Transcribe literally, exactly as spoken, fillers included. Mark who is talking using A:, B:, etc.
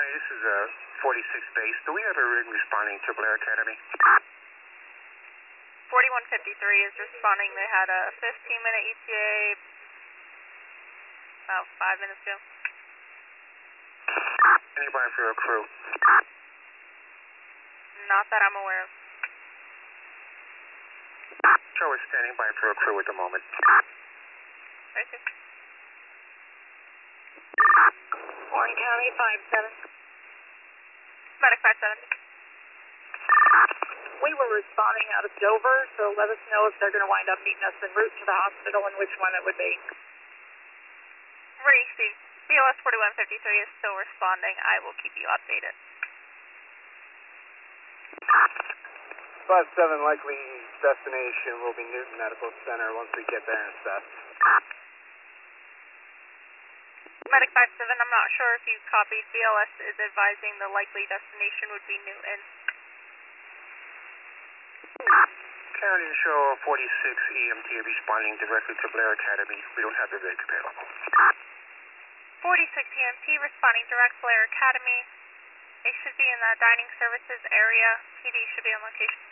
A: this is uh, forty-six base. Do we have a rig responding to Blair Academy?
B: forty-one fifty-three is responding. They had a fifteen minute E T A about five minutes ago.
A: Anybody for your crew?
B: Not that I'm aware of.
A: Show is standing by for a crew at the moment.
B: Right there.
C: Warren County, five seven.
B: Medic five seven.
C: We were responding out of Dover, so let us know if they're going to wind up meeting us en route to the hospital and which one it would be.
B: Received. B L S forty-one fifty-three is still responding. I will keep you updated.
D: five seven, likely destination will be Newton Medical Center once we get there and assess.
B: Medic five seven, I'm not sure if you copied. B L S is advising the likely destination would be Newton.
A: Carolyn Show forty-six E M T responding directly to Blair Academy. We don't have the rig available.
B: forty-six E M T responding direct Blair Academy. They should be in the dining services area. P D should be on location.